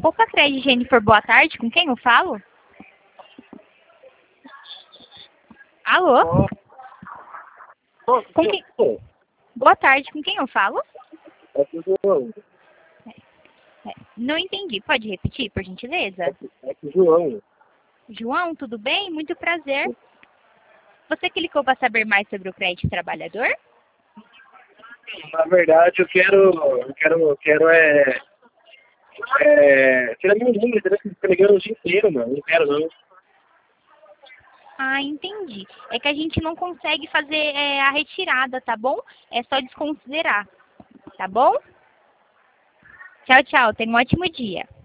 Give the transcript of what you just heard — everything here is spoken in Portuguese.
Opa, Cred Jennifer, boa tarde. Com quem eu falo? Alô? Com quem? Boa tarde, com quem eu falo? É com o João. Não entendi. Pode repetir, por gentileza? É com o João. João, tudo bem? Muito prazer. Você clicou para saber mais sobre o crédito trabalhador? Na verdade, eu quero tirar meu número, entendeu? Fica ligando o dia inteiro, mano. Não quero, não. Ah, entendi. É que a gente não consegue fazer a retirada, tá bom? É só desconsiderar, tá bom? Tchau, tchau. Tenha um ótimo dia.